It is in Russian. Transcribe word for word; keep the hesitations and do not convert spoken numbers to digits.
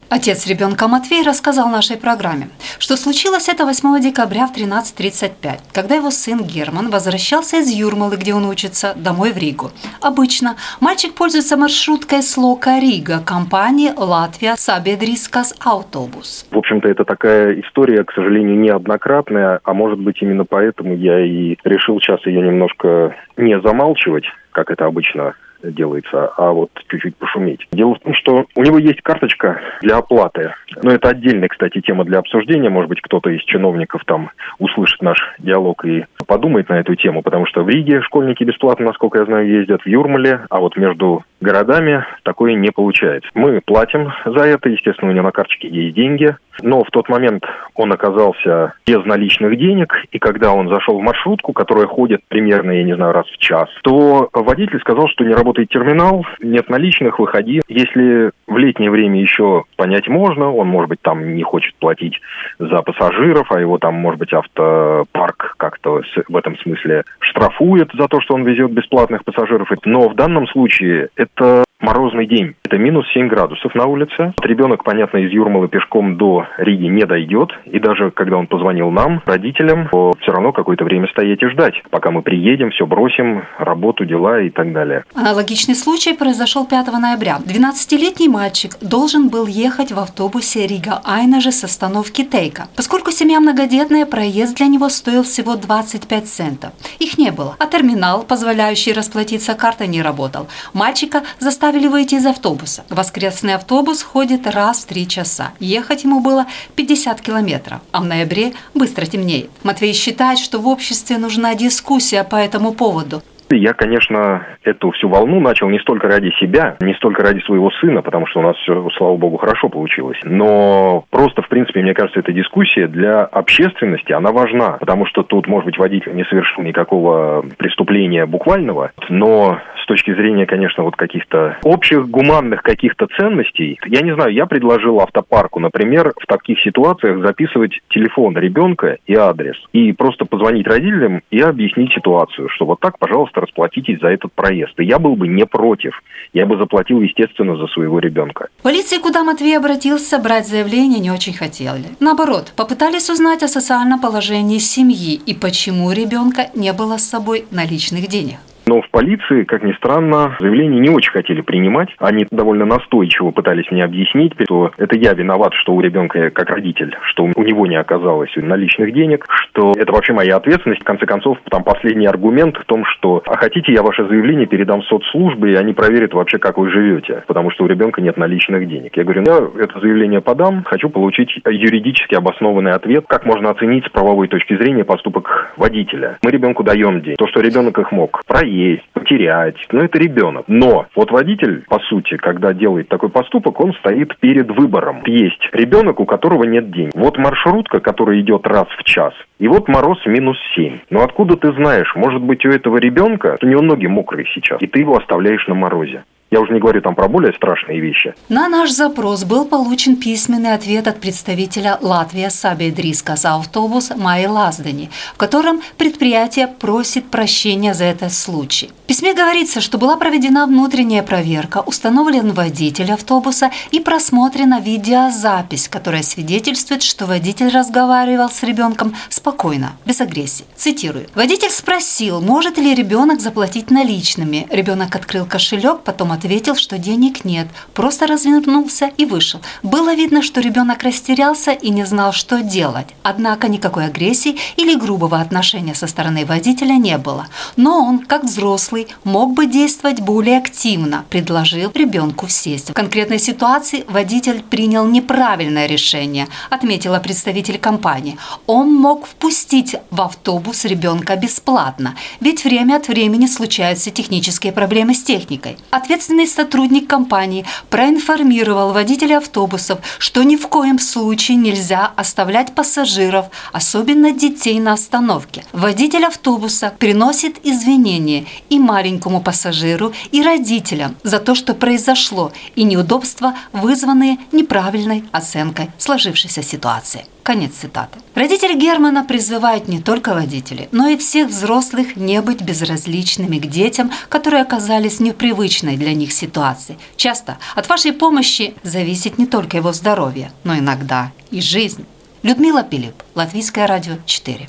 Отец ребенка Матвей рассказал нашей программе, что случилось это восьмого декабря в тринадцать тридцать пять, когда его сын Герман возвращался из Юрмалы, где он учится, домой в Ригу. Обычно мальчик пользуется маршруткой Слока-Рига компании «Латвия Сабедрискас Автобус». В общем-то, это такая история, к сожалению, неоднократная, а может быть именно поэтому я и решил сейчас ее немножко не замалчивать, как это обычно делается, а вот чуть-чуть пошуметь. Дело в том, что у него есть карточка для оплаты. Но это отдельная, кстати, тема для обсуждения. Может быть, кто-то из чиновников там услышит наш диалог и подумает на эту тему, потому что в Риге школьники бесплатно, насколько я знаю, ездят, в Юрмале, а вот между городами такое не получается. Мы платим за это, естественно, у него на карточке есть деньги, но в тот момент он оказался без наличных денег, и когда он зашел в маршрутку, которая ходит примерно, я не знаю, раз в час, то водитель сказал, что не работает терминал, нет наличных, выходи. Если в летнее время еще понять можно, он, может быть, там не хочет платить за пассажиров, а его там, может быть, автопарк как-то в этом смысле штрафует за то, что он везет бесплатных пассажиров. Но в данном случае это морозный день. Это минус семь градусов на улице. Ребенок, понятно, из Юрмалы пешком до Риги не дойдет. И даже когда он позвонил нам, родителям, то все равно какое-то время стоять и ждать, пока мы приедем, все бросим, работу, дела и так далее. Аналогичный случай произошел пятого ноября. двенадцатилетний мальчик должен был ехать в автобусе Рига-Айнаже с остановки Тейка. Поскольку семья многодетная, проезд для него стоил всего двадцать пять центов. Их не было, а терминал, позволяющий расплатиться картой, не работал. Мальчика заставили выйти из автобуса. Воскресный автобус ходит раз в три часа. Ехать ему было пятьдесят километров, а в ноябре быстро темнеет. Матвей считает, что в обществе нужна дискуссия по этому поводу. Я, конечно, эту всю волну начал не столько ради себя, не столько ради своего сына, потому что у нас все, слава богу, хорошо получилось. Но просто, в принципе, мне кажется, эта дискуссия для общественности, она важна. Потому что тут, может быть, водитель не совершил никакого преступления буквального, но с точки зрения, конечно, вот каких-то общих гуманных каких-то ценностей, я не знаю, я предложил автопарку, например, в таких ситуациях записывать телефон ребенка и адрес. И просто позвонить родителям и объяснить ситуацию, что вот так, пожалуйста, расплатитесь за этот проезд. И я был бы не против. Я бы заплатил, естественно, за своего ребенка. Полиции, куда Матвей обратился, брать заявление не очень хотели. Наоборот, попытались узнать о социальном положении семьи и почему у ребенка не было с собой наличных денег. Но в полиции, как ни странно, заявление не очень хотели принимать. Они довольно настойчиво пытались мне объяснить, что это я виноват, что у ребенка, как родитель, что у него не оказалось наличных денег, что это вообще моя ответственность. В конце концов, там последний аргумент в том, что «а хотите, я ваше заявление передам в соцслужбы, и они проверят вообще, как вы живете, потому что у ребенка нет наличных денег». Я говорю, я это заявление подам, хочу получить юридически обоснованный ответ, как можно оценить с правовой точки зрения поступок водителя. Мы ребенку даем деньги. То, что ребенок их мог проесть, потерять, но это ребенок. Но вот водитель, по сути, когда делает такой поступок, он стоит перед выбором. Есть ребенок, у которого нет денег. Вот маршрутка, которая идет раз в час, и вот мороз минус семь. Но откуда ты знаешь, может быть, у этого ребенка, у него ноги мокрые сейчас, и ты его оставляешь на морозе. Я уже не говорю там про более страшные вещи. На наш запрос был получен письменный ответ от представителя Латвия Сабедрискас Автобус Майи Лаздани, в котором предприятие просит прощения за этот случай. В письме говорится, что была проведена внутренняя проверка, установлен водитель автобуса и просмотрена видеозапись, которая свидетельствует, что водитель разговаривал с ребенком спокойно, без агрессии. Цитирую. Водитель спросил, может ли ребенок заплатить наличными. Ребенок открыл кошелек, потом ответил, что денег нет, просто развернулся и вышел. Было видно, что ребенок растерялся и не знал, что делать. Однако никакой агрессии или грубого отношения со стороны водителя не было. Но он, как взрослый, мог бы действовать более активно, предложил ребенку сесть. В конкретной ситуации водитель принял неправильное решение, отметила представитель компании. Он мог впустить в автобус ребенка бесплатно, ведь время от времени случаются технические проблемы с техникой. Ответственный сотрудник компании проинформировал водителей автобусов, что ни в коем случае нельзя оставлять пассажиров, особенно детей, на остановке. Водитель автобуса приносит извинения и маленькому пассажиру, и родителям за то, что произошло, и неудобства, вызванные неправильной оценкой сложившейся ситуации. Конец цитаты. Родители Германа призывают не только водителей, но и всех взрослых не быть безразличными к детям, которые оказались непривычной для крайних ситуаций. Часто от вашей помощи зависит не только его здоровье, но иногда и жизнь. Людмила Пилип, Латвийское радио четыре.